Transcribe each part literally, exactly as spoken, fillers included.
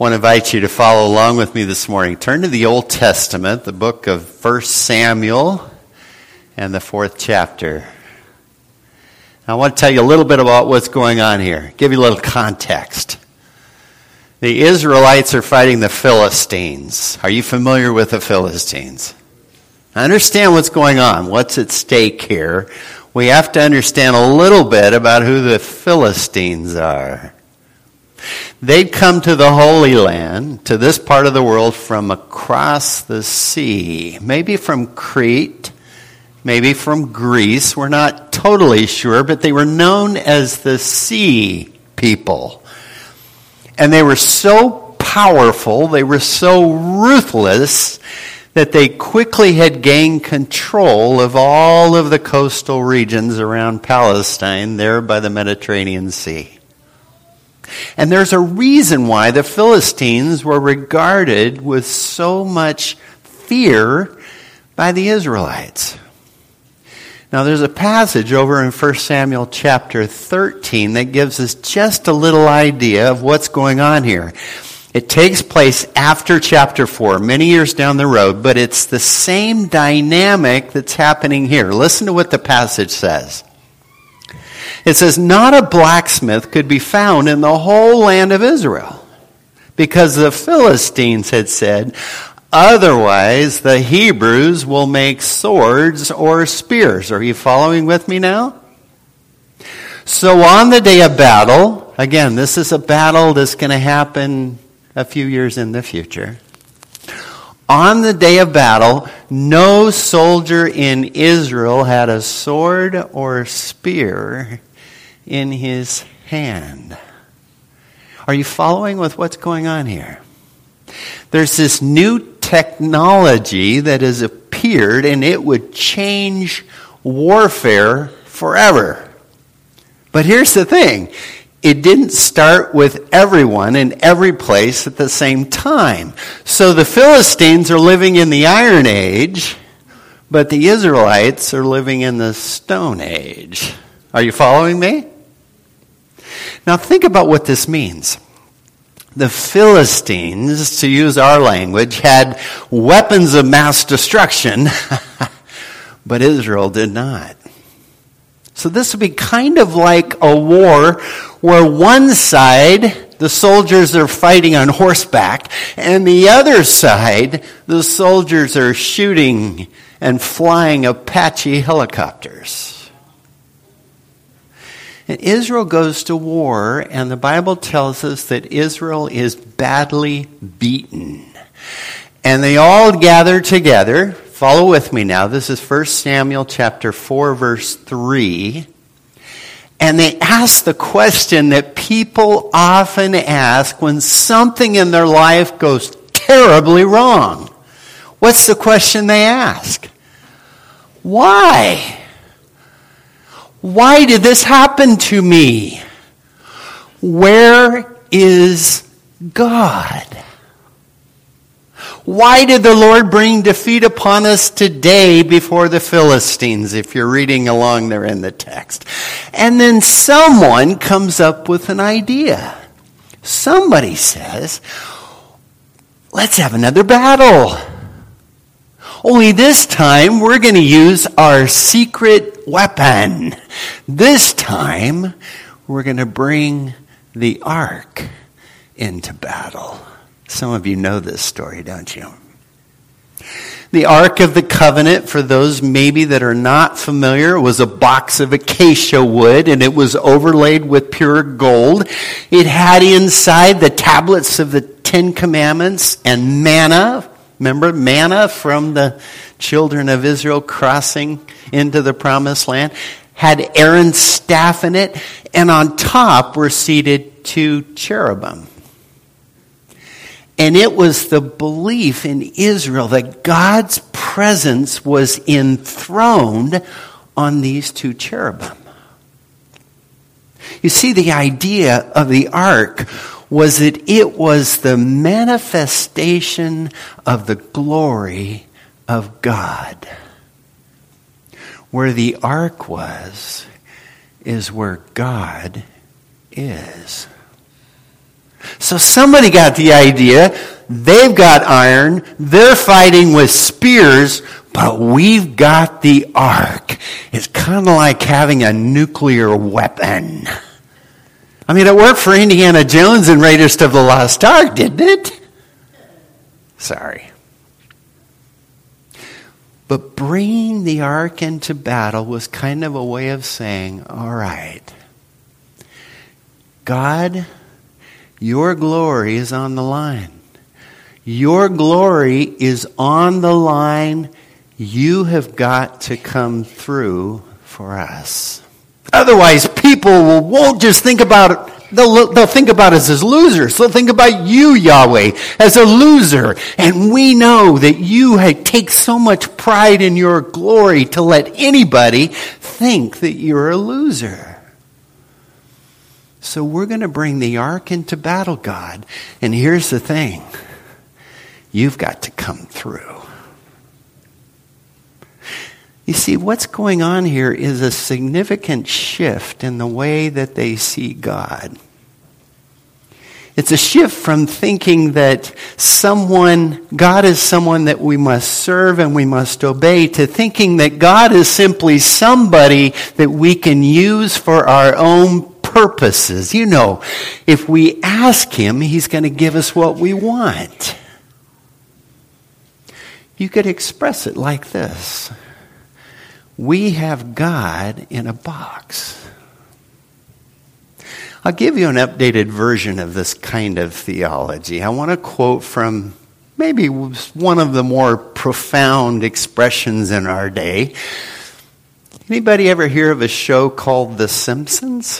want to invite you to follow along with me this morning. Turn to the Old Testament, the book of First Samuel, and the fourth chapter. I want to tell you a little bit about what's going on here. Give you a little context. The Israelites are fighting the Philistines. Are you familiar with the Philistines? I understand what's going on, what's at stake here. We have to understand a little bit about who the Philistines are. They'd come to the Holy Land, to this part of the world, from across the sea. Maybe from Crete, maybe from Greece. We're not totally sure, but they were known as the Sea People. And they were so powerful, they were so ruthless, that they quickly had gained control of all of the coastal regions around Palestine, there by the Mediterranean Sea. And there's a reason why the Philistines were regarded with so much fear by the Israelites. Now there's a passage over in First Samuel chapter thirteen that gives us just a little idea of what's going on here. It takes place after chapter four, many years down the road, but it's the same dynamic that's happening here. Listen to what the passage says. It says, not a blacksmith could be found in the whole land of Israel, because the Philistines had said, otherwise the Hebrews will make swords or spears. Are you following with me now? So on the day of battle, again, this is a battle that's going to happen a few years in the future. On the day of battle, no soldier in Israel had a sword or spear in his hand. Are you following with what's going on here? There's this new technology that has appeared, and it would change warfare forever. But here's the thing. It didn't start with everyone in every place at the same time. So the Philistines are living in the Iron Age, but the Israelites are living in the Stone Age. Are you following me? Now think about what this means. The Philistines, to use our language, had weapons of mass destruction, but Israel did not. So this would be kind of like a war where one side, the soldiers are fighting on horseback, and the other side, the soldiers are shooting and flying Apache helicopters. And Israel goes to war, and the Bible tells us that Israel is badly beaten. And they all gather together. Follow with me now. This is First Samuel chapter four, verse three. And they ask the question that people often ask when something in their life goes terribly wrong. What's the question they ask? Why? Why did this happen to me? Where is God? Why did the Lord bring defeat upon us today before the Philistines, if you're reading along there in the text? And then someone comes up with an idea. Somebody says, let's have another battle. Only this time we're going to use our secret weapon. This time we're going to bring the ark into battle. Some of you know this story, don't you? The Ark of the Covenant, for those maybe that are not familiar, was a box of acacia wood, and it was overlaid with pure gold. It had inside the tablets of the Ten Commandments and manna. Remember manna from the children of Israel crossing into the Promised Land? Had Aaron's staff in it, and on top were seated two cherubim. And it was the belief in Israel that God's presence was enthroned on these two cherubim. You see, the idea of the ark was that it was the manifestation of the glory of God. Where the ark was, is where God is. So somebody got the idea. They've got iron. They're fighting with spears, but we've got the ark. It's kind of like having a nuclear weapon. I mean, it worked for Indiana Jones and Raiders of the Lost Ark, didn't it? Sorry. But bringing the ark into battle was kind of a way of saying, all right, God, your glory is on the line. Your glory is on the line. You have got to come through for us. Otherwise, people won't just think about it. They'll, they'll think about us as losers. They'll think about you, Yahweh, as a loser. And we know that you take so much pride in your glory to let anybody think that you're a loser. So we're going to bring the ark into battle, God. And here's the thing. You've got to come through. You see, what's going on here is a significant shift in the way that they see God. It's a shift from thinking that someone, God is someone that we must serve and we must obey, to thinking that God is simply somebody that we can use for our own purposes. You know, if we ask him, he's going to give us what we want. You could express it like this. We have God in a box. I'll give you an updated version of this kind of theology. I want to quote from maybe one of the more profound expressions in our day. Anybody ever hear of a show called The Simpsons?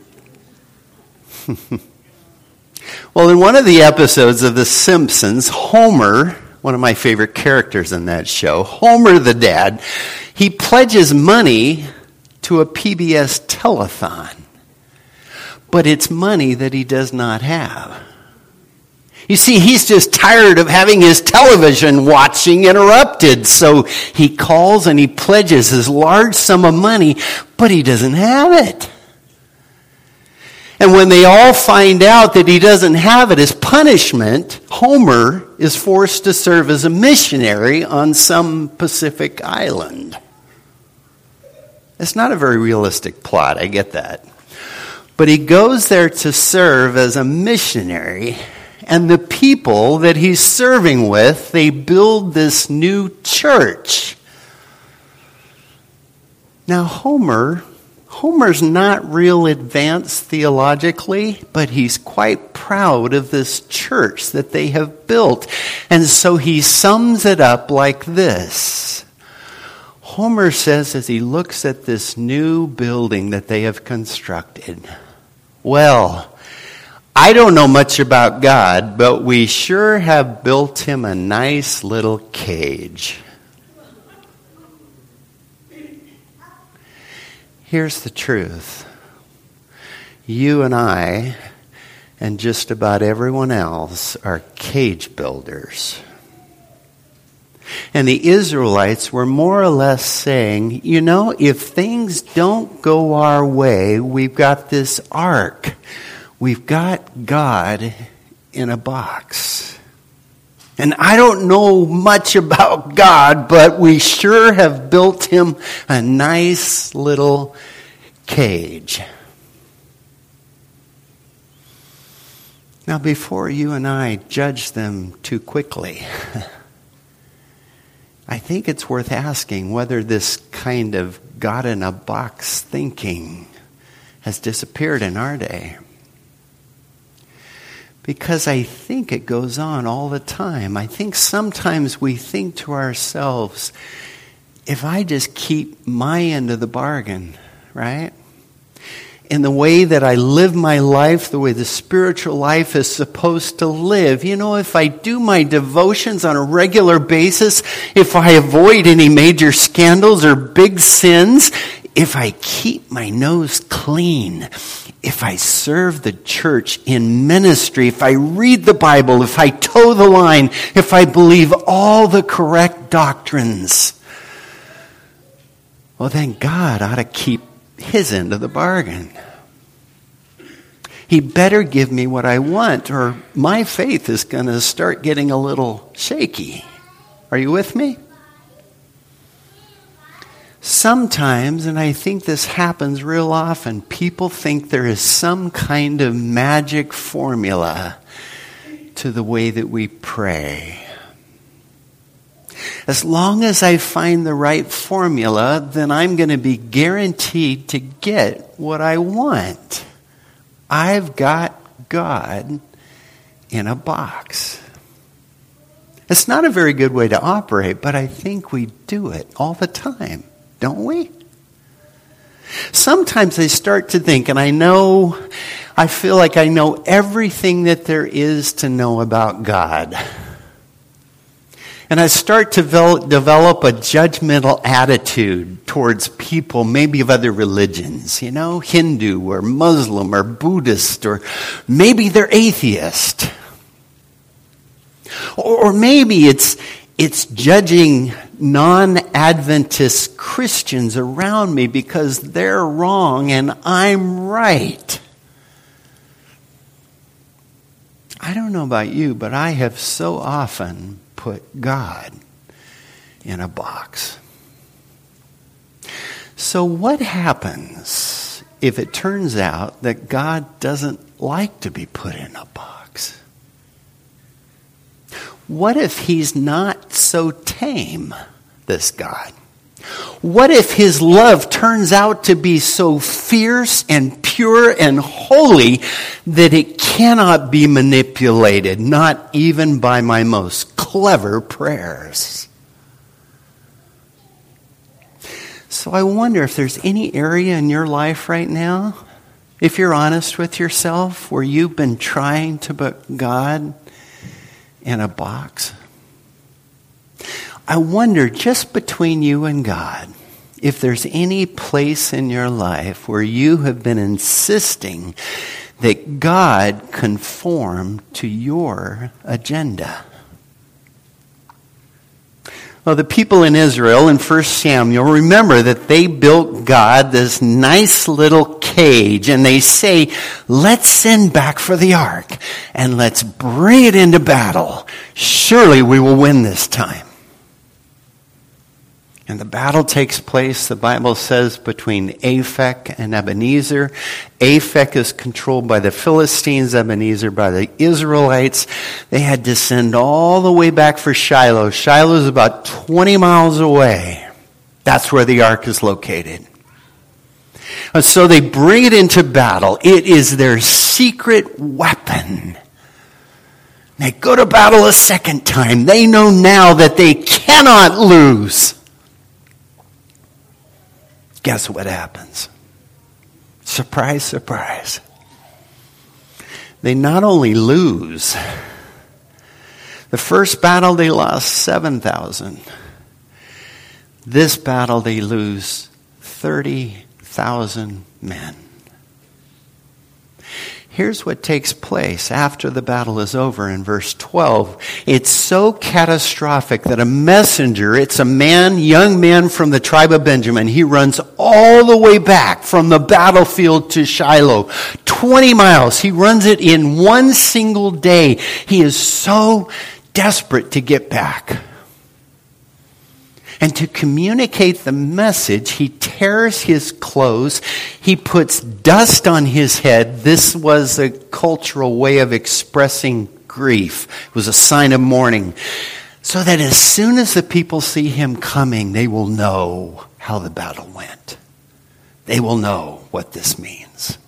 Well, in one of the episodes of The Simpsons, Homer, one of my favorite characters in that show, Homer the dad, he pledges money to a P B S telethon. But it's money that he does not have. You see, he's just tired of having his television watching interrupted. So he calls and he pledges his large sum of money, but he doesn't have it. And when they all find out that he doesn't have it, as punishment, Homer is forced to serve as a missionary on some Pacific island. It's not a very realistic plot, I get that. But he goes there to serve as a missionary, and the people that he's serving with, they build this new church. Now, Homer, Homer's not real advanced theologically, but he's quite proud of this church that they have built. And so he sums it up like this. Homer says as he looks at this new building that they have constructed, well, I don't know much about God, but we sure have built him a nice little cage. Here's the truth. You and I, and just about everyone else, are cage builders. And the Israelites were more or less saying, you know, if things don't go our way, we've got this ark. We've got God in a box. And I don't know much about God, but we sure have built him a nice little cage. Now, before you and I judge them too quickly, I think it's worth asking whether this kind of God in a box thinking has disappeared in our day. Because I think it goes on all the time. I think sometimes we think to ourselves, if I just keep my end of the bargain, right? In the way that I live my life, the way the spiritual life is supposed to live. You know, if I do my devotions on a regular basis, if I avoid any major scandals or big sins, if I keep my nose clean, if I serve the church in ministry, if I read the Bible, if I toe the line, if I believe all the correct doctrines, well, then God ought to keep his end of the bargain. He better give me what I want, or my faith is going to start getting a little shaky. Are you with me? Sometimes, and I think this happens real often, people think there is some kind of magic formula to the way that we pray. As long as I find the right formula, then I'm going to be guaranteed to get what I want. I've got God in a box. It's not a very good way to operate, but I think we do it all the time, don't we? Sometimes I start to think, and I know, I feel like I know everything that there is to know about God. And I start to develop a judgmental attitude towards people, maybe of other religions, you know, Hindu or Muslim or Buddhist, or maybe they're atheist. Or maybe it's it's judging non-Adventist Christians around me because they're wrong and I'm right. I don't know about you, but I have so often put God in a box. So what happens if it turns out that God doesn't like to be put in a box? What if he's not so tame, this God? What if his love turns out to be so fierce and pure and holy that it cannot be manipulated, not even by my most clever prayers? So I wonder if there's any area in your life right now, if you're honest with yourself, where you've been trying to put God in a box. I wonder, just between you and God, if there's any place in your life where you have been insisting that God conform to your agenda. Well, the people in Israel in First Samuel, remember that they built God this nice little cage, and they say, let's send back for the ark, and let's bring it into battle. Surely we will win this time. And the battle takes place, the Bible says, between Aphek and Ebenezer. Aphek is controlled by the Philistines, Ebenezer by the Israelites. They had to send all the way back for Shiloh. Shiloh is about twenty miles away. That's where the ark is located. And so they bring it into battle. It is their secret weapon. They go to battle a second time. They know now that they cannot lose. Guess what happens? Surprise, surprise. They not only lose. The first battle they lost seven thousand. This battle they lose thirty thousand men. Here's what takes place after the battle is over in verse twelve. It's so catastrophic that a messenger, it's a man, young man from the tribe of Benjamin, he runs all the way back from the battlefield to Shiloh. twenty miles. He runs it in one single day. He is so desperate to get back. And to communicate the message, he tears his clothes. He puts dust on his head. This was a cultural way of expressing grief. It was a sign of mourning. So that as soon as the people see him coming, they will know how the battle went. They will know what this means.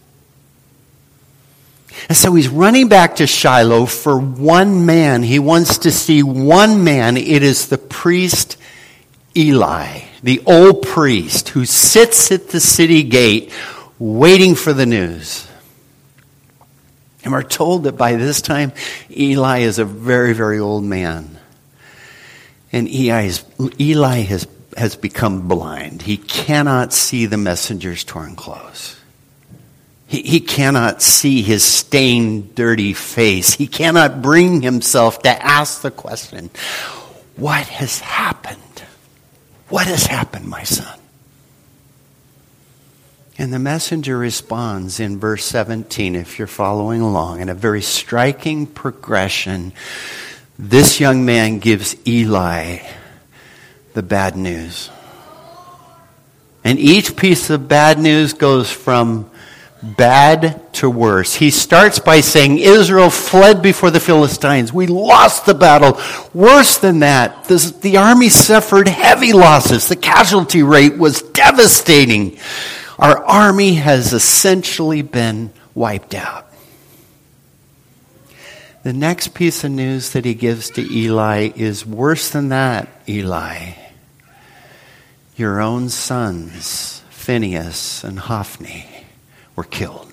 And so he's running back to Shiloh for one man. He wants to see one man. It is the priest Eli, the old priest who sits at the city gate waiting for the news. And we're told that by this time, Eli is a very, very old man. And Eli, is, Eli has, has become blind. He cannot see the messenger's torn clothes. He, he cannot see his stained, dirty face. He cannot bring himself to ask the question, what has happened? What has happened, my son? And the messenger responds in verse seventeen, if you're following along, in a very striking progression. This young man gives Eli the bad news. And each piece of bad news goes from bad to worse. He starts by saying, Israel fled before the Philistines. We lost the battle. Worse than that, this, the army suffered heavy losses. The casualty rate was devastating. Our army has essentially been wiped out. The next piece of news that he gives to Eli is worse than that, Eli. Your own sons, Phinehas and Hophni, were killed.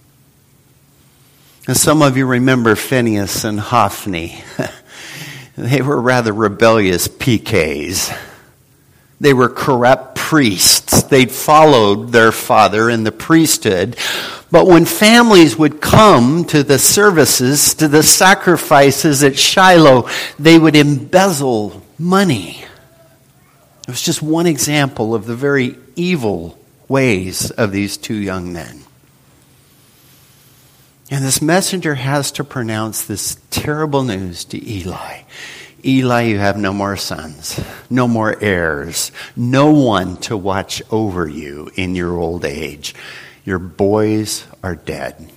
And some of you remember Phinehas and Hophni. They were rather rebellious P Ks. They were corrupt priests. They'd followed their father in the priesthood. But when families would come to the services, to the sacrifices at Shiloh, they would embezzle money. It was just one example of the very evil ways of these two young men. And this messenger has to pronounce this terrible news to Eli. Eli, you have no more sons, no more heirs, no one to watch over you in your old age. Your boys are dead.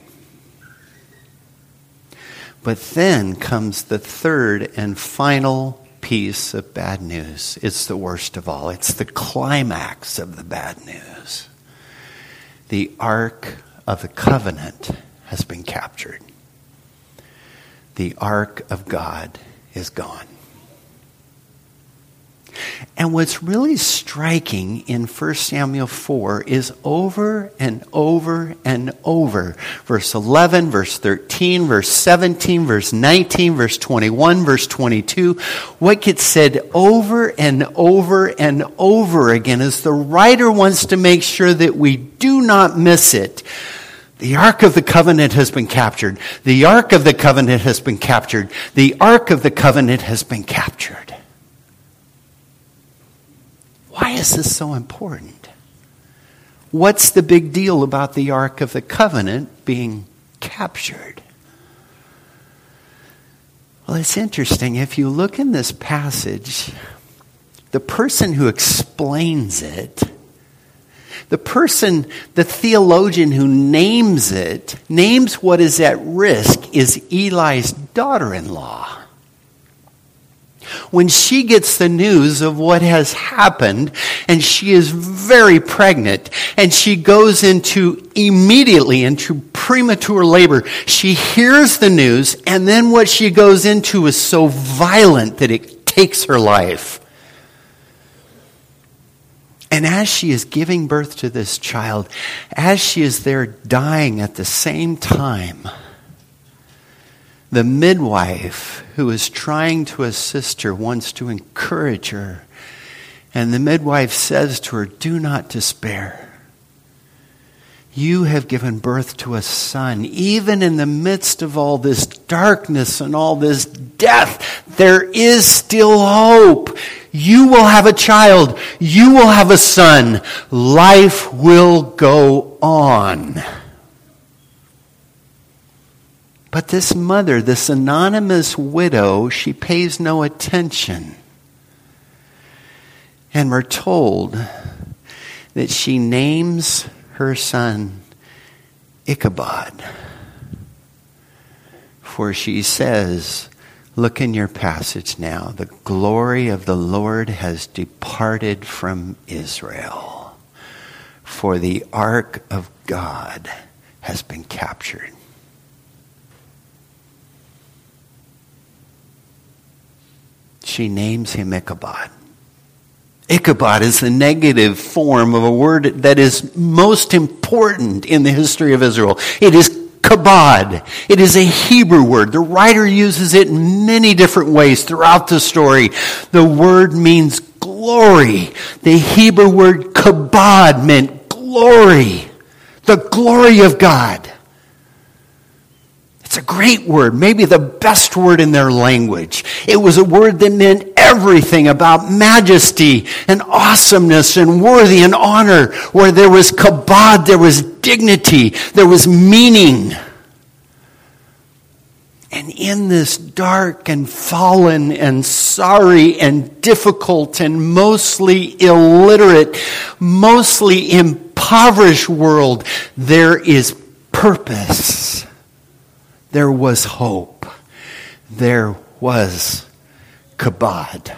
But then comes the third and final piece of bad news. It's the worst of all. It's the climax of the bad news. The Ark of the Covenant has been captured. The Ark of God is gone. And what's really striking in First Samuel four is over and over and over. Verse eleven, verse thirteen, verse seventeen, verse nineteen, verse twenty-one, verse twenty-two. What gets said over and over and over again is the writer wants to make sure that we do not miss it. The Ark of the Covenant has been captured. The Ark of the Covenant has been captured. The Ark of the Covenant has been captured. Why is this so important? What's the big deal about the Ark of the Covenant being captured? Well, it's interesting. If you look in this passage, the person who explains it, the person, the theologian who names it, names what is at risk is Eli's daughter-in-law. When she gets the news of what has happened, and she is very pregnant, and she goes into immediately into premature labor, she hears the news, and then what she goes into is so violent that it takes her life. And as she is giving birth to this child, as she is there dying at the same time, the midwife who is trying to assist her wants to encourage her. And the midwife says to her, do not despair. You have given birth to a son. Even in the midst of all this darkness and all this death, there is still hope. You will have a child. You will have a son. Life will go on. But this mother, this anonymous widow, she pays no attention. And we're told that she names her son Ichabod. For she says, look in your passage now, the glory of the Lord has departed from Israel, for the ark of God has been captured. She names him Ichabod. Ichabod is the negative form of a word that is most important in the history of Israel. It is kabod. It is a Hebrew word. The writer uses it in many different ways throughout the story. The word means glory. The Hebrew word kabod meant glory. The glory of God. It's a great word, maybe the best word in their language. It was a word that meant everything about majesty and awesomeness and worthy and honor. Where there was kabod, there was dignity, there was meaning. And in this dark and fallen and sorry and difficult and mostly illiterate, mostly impoverished world, there is purpose. There was hope. There was kabod.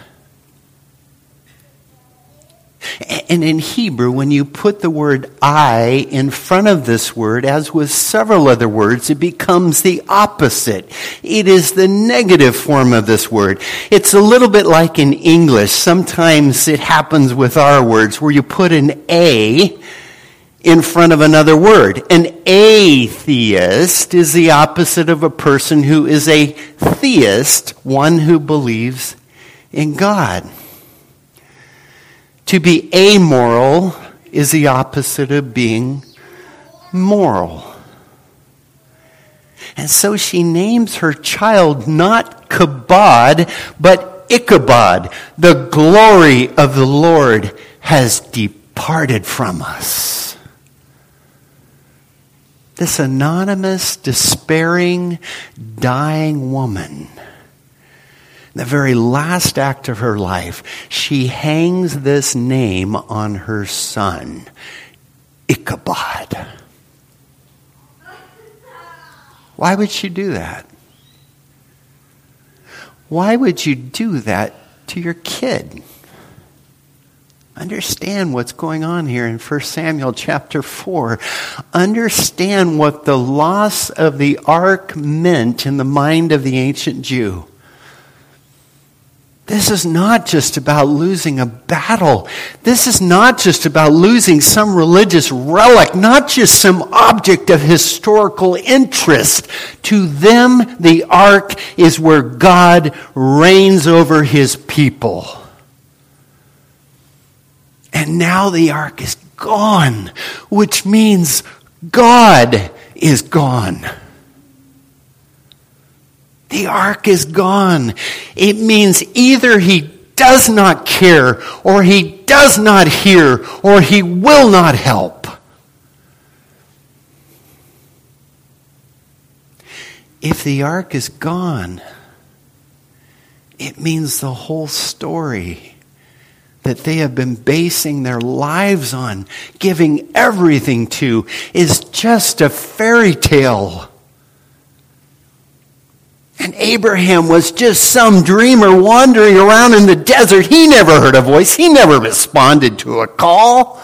And in Hebrew, when you put the word I in front of this word, as with several other words, it becomes the opposite. It is the negative form of this word. It's a little bit like in English. Sometimes it happens with our words where you put an A in front of another word. An atheist is the opposite of a person who is a theist, one who believes in God. To be amoral is the opposite of being moral. And so she names her child not kabod, but Ichabod. The glory of the Lord has departed from us. This anonymous, despairing, dying woman, the very last act of her life, she hangs this name on her son, Ichabod. Why would she do that? Why would you do that to your kid? Understand what's going on here in First Samuel chapter four. Understand what the loss of the ark meant in the mind of the ancient Jew. This is not just about losing a battle. This is not just about losing some religious relic, not just some object of historical interest. To them, the ark is where God reigns over his people. And now the ark is gone, which means God is gone. The ark is gone. It means either he does not care, or he does not hear, or he will not help. If the ark is gone, it means the whole story that they have been basing their lives on, giving everything to, is just a fairy tale. And Abraham was just some dreamer wandering around in the desert. He never heard a voice. He never responded to a call.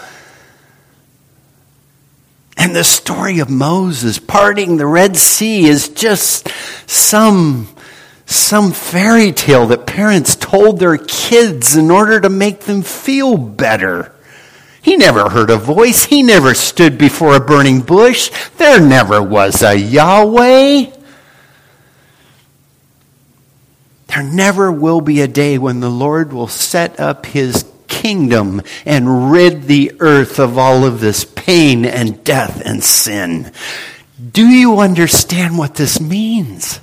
And the story of Moses parting the Red Sea is just some, some fairy tale that parents told their kids in order to make them feel better. He never heard a voice. He never stood before a burning bush. There never was a Yahweh. There never will be a day when the Lord will set up his kingdom and rid the earth of all of this pain and death and sin. Do you understand what this means?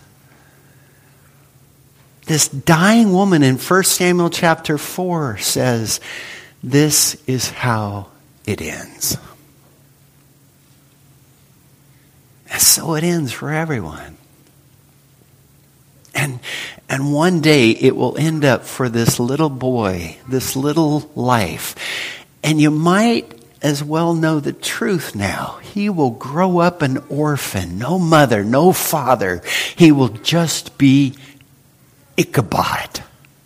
This dying woman in First Samuel chapter four says, this is how it ends. And so it ends for everyone. And and one day it will end up for this little boy, this little life. And you might as well know the truth now. He will grow up an orphan, no mother, no father. He will just be Ichabod.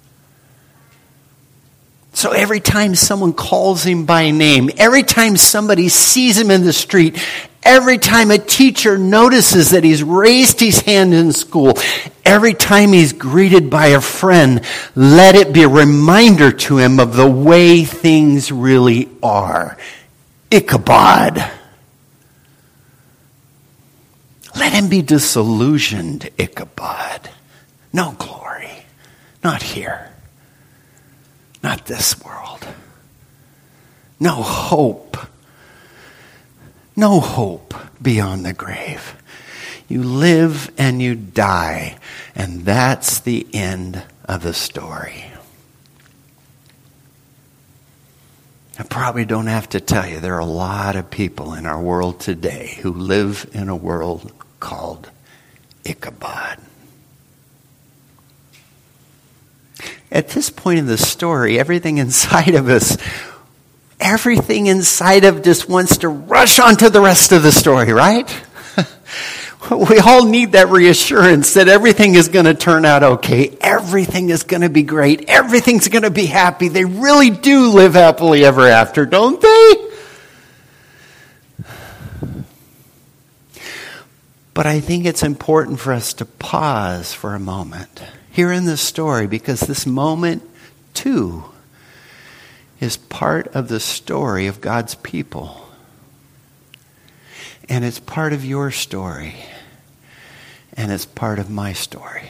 So every time someone calls him by name, every time somebody sees him in the street, every time a teacher notices that he's raised his hand in school, every time he's greeted by a friend, let it be a reminder to him of the way things really are. Ichabod. Let him be disillusioned, Ichabod. No glory. Not here. Not this world. No hope. No hope beyond the grave. You live and you die, and that's the end of the story. I probably don't have to tell you, there are a lot of people in our world today who live in a world called Ichabod. At this point in the story, everything inside of us, everything inside of us wants to rush on to the rest of the story, right? We all need that reassurance that everything is going to turn out okay. Everything is going to be great. Everything's going to be happy. They really do live happily ever after, don't they? But I think it's important for us to pause for a moment here in this story, because this moment, too, is part of the story of God's people. And it's part of your story. And it's part of my story.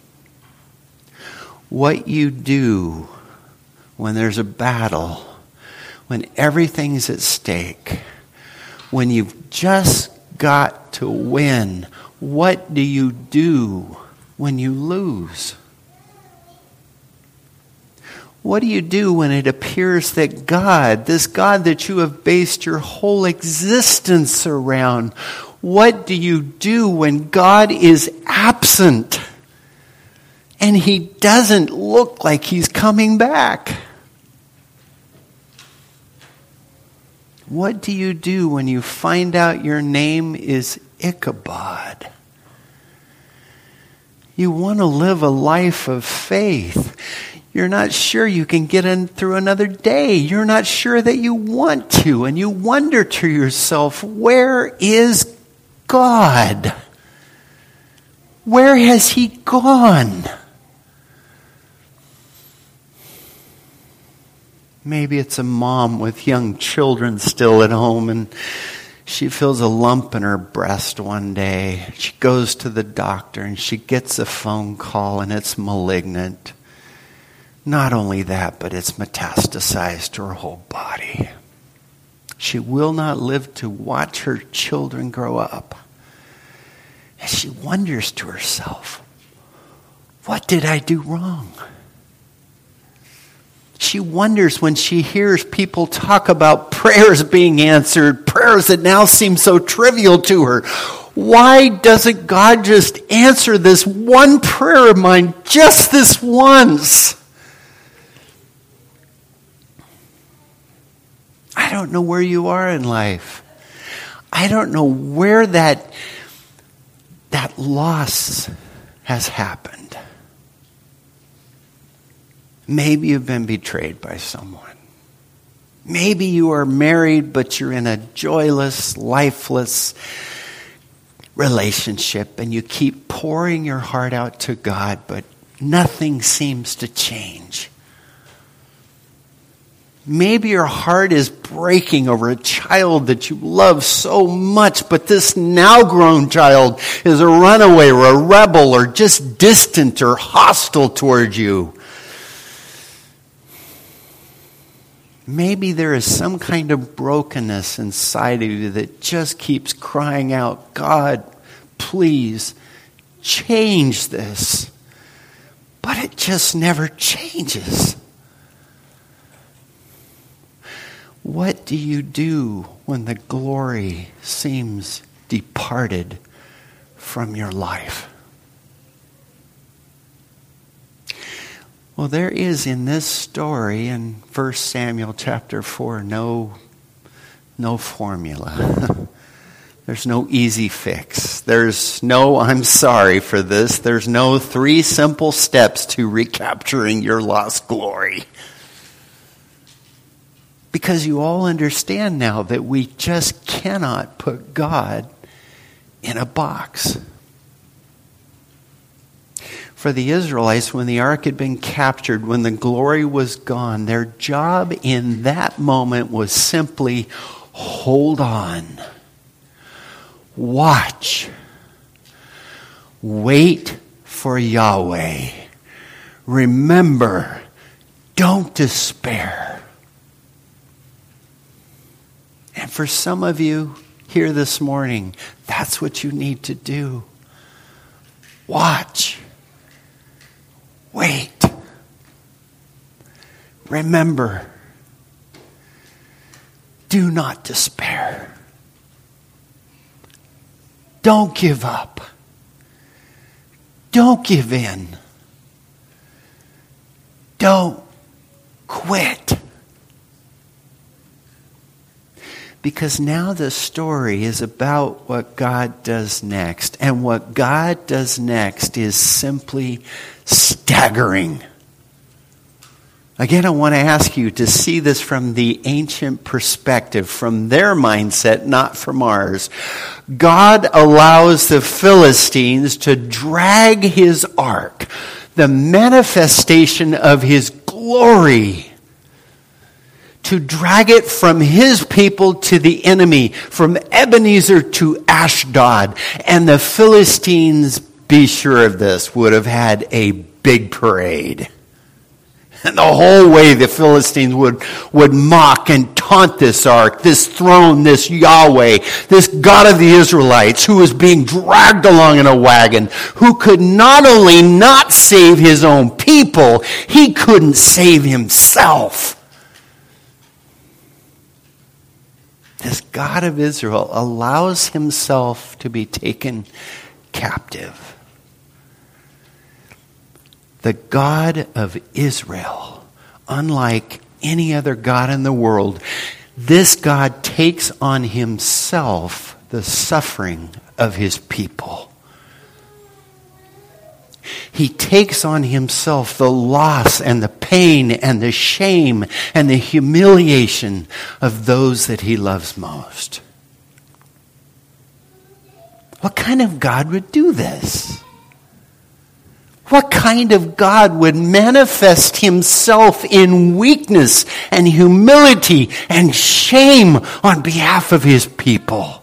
What you do when there's a battle, when everything's at stake, when you've just got to win, what do you do when you lose? What do you do when it appears that God, this God that you have based your whole existence around, what do you do when God is absent and He doesn't look like He's coming back? What do you do when you find out your name is Ichabod? You want to live a life of faith. You're not sure you can get in through another day. You're not sure that you want to. And you wonder to yourself, where is God? Where has He gone? Maybe it's a mom with young children still at home, and she feels a lump in her breast one day. She goes to the doctor and she gets a phone call, and it's malignant. Not only that, but it's metastasized to her whole body. She will not live to watch her children grow up. And she wonders to herself, what did I do wrong? She wonders when she hears people talk about prayers being answered, prayers that now seem so trivial to her. Why doesn't God just answer this one prayer of mine just this once? I don't know where you are in life. I don't know where that, that loss has happened. Maybe you've been betrayed by someone. Maybe you are married, but you're in a joyless, lifeless relationship, and you keep pouring your heart out to God, but nothing seems to change. Maybe your heart is breaking over a child that you love so much, but this now grown child is a runaway or a rebel or just distant or hostile toward you. Maybe there is some kind of brokenness inside of you that just keeps crying out, God, please change this. But it just never changes. What do you do when the glory seems departed from your life? Well, there is in this story in First Samuel chapter four no, no formula. There's no easy fix. There's no, I'm sorry for this. There's no three simple steps to recapturing your lost glory. Because you all understand now that we just cannot put God in a box. For the Israelites, when the ark had been captured, when the glory was gone, their job in that moment was simply hold on. Watch. Wait for Yahweh. Remember, don't despair. And for some of you here this morning, that's what you need to do. Watch. Wait. Remember. do not despair. Don't give up. Don't give in. Don't quit. Because now the story is about what God does next. And what God does next is simply staggering. Again, I want to ask you to see this from the ancient perspective, from their mindset, not from ours. God allows the Philistines to drag his ark, the manifestation of his glory, to drag it from his people to the enemy, from Ebenezer to Ashdod. And the Philistines, be sure of this, would have had a big parade. And the whole way the Philistines would, would mock and taunt this ark, this throne, this Yahweh, this God of the Israelites, who was being dragged along in a wagon, who could not only not save his own people, he couldn't save himself. This God of Israel allows himself to be taken captive. The God of Israel, unlike any other God in the world, this God takes on himself the suffering of his people. He takes on himself the loss and the pain and the shame and the humiliation of those that he loves most. What kind of God would do this? What kind of God would manifest himself in weakness and humility and shame on behalf of his people?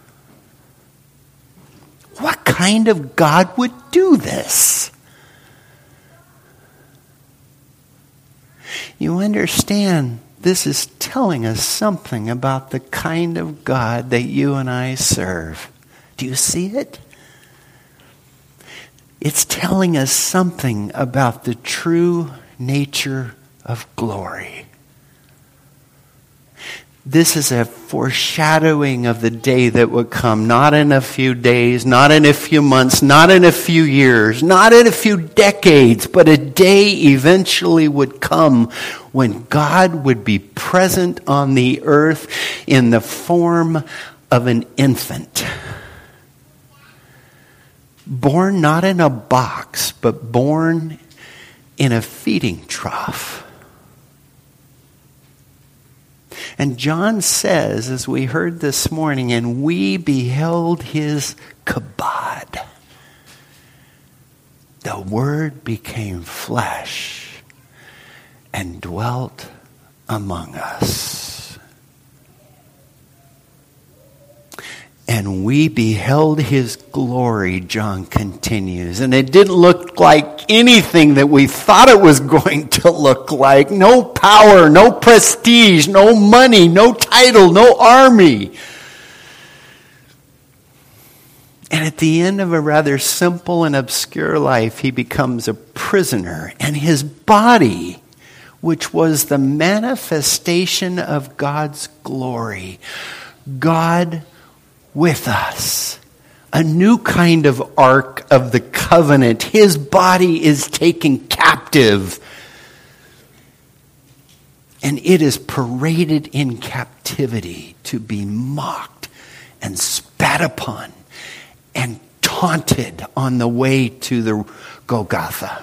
What kind of God would do this? You understand, this is telling us something about the kind of God that you and I serve. Do you see it? It's telling us something about the true nature of glory. This is a foreshadowing of the day that would come, not in a few days, not in a few months, not in a few years, not in a few decades, but a day eventually would come when God would be present on the earth in the form of an infant. Born not in a box, but born in a feeding trough. And John says, as we heard this morning, and we beheld his kabod. The Word became flesh and dwelt among us. And we beheld his glory, John continues. And it didn't look like anything that we thought it was going to look like. No power, no prestige, no money, no title, no army. And at the end of a rather simple and obscure life, he becomes a prisoner. And his body, which was the manifestation of God's glory, God with us, a new kind of ark of the covenant. His body is taken captive, and it is paraded in captivity to be mocked and spat upon and taunted on the way to the Golgotha.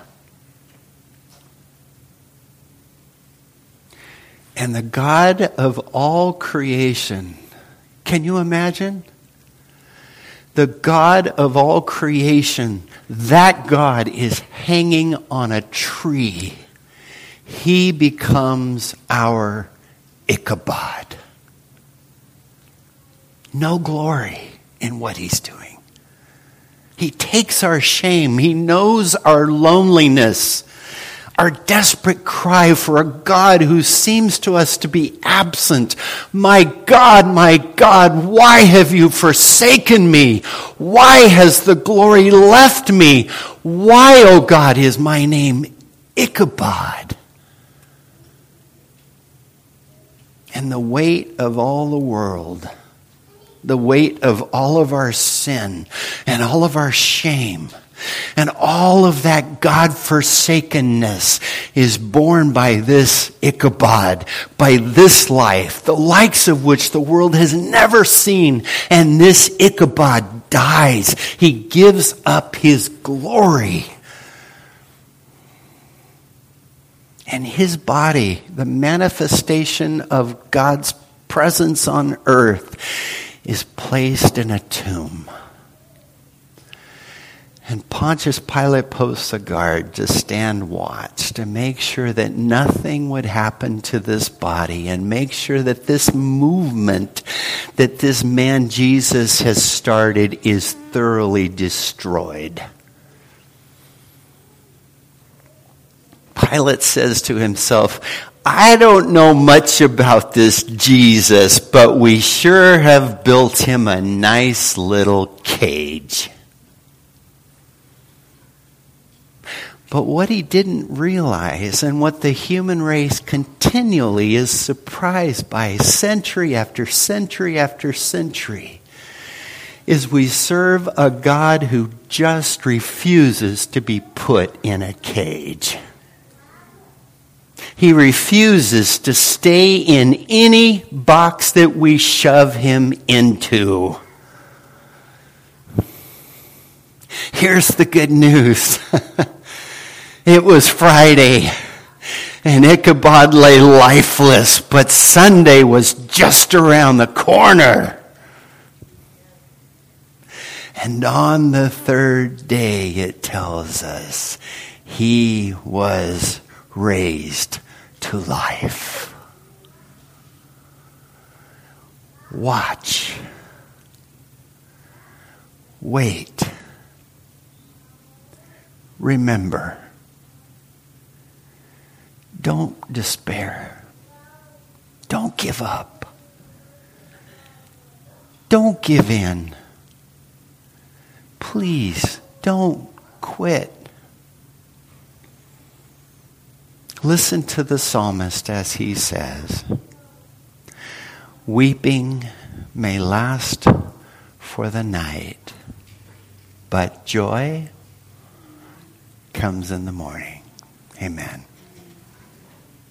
And the God of all creation, can you imagine? The God of all creation, that God is hanging on a tree. He becomes our Ichabod. No glory in what he's doing. He takes our shame. He knows our loneliness, our desperate cry for a God who seems to us to be absent. My God, my God, why have you forsaken me? Why has the glory left me? Why, O God, is my name Ichabod? And the weight of all the world, the weight of all of our sin and all of our shame and all of that God-forsakenness is borne by this Ichabod, by this life, the likes of which the world has never seen. And this Ichabod dies. He gives up his glory. And his body, the manifestation of God's presence on earth, is placed in a tomb. And Pontius Pilate posts a guard to stand watch, to make sure that nothing would happen to this body, and make sure that this movement that this man Jesus has started is thoroughly destroyed. Pilate says to himself, I don't know much about this Jesus, but we sure have built him a nice little cage. But what he didn't realize, and what the human race continually is surprised by century after century after century, is we serve a God who just refuses to be put in a cage. He refuses to stay in any box that we shove him into. Here's the good news. It was Friday, and Ichabod lay lifeless, but Sunday was just around the corner. And on the third day, it tells us, he was raised to life. Watch. Wait. Remember. Don't despair. Don't give up. Don't give in. Please don't quit. Listen to the psalmist as he says, weeping may last for the night, but joy comes in the morning. Amen.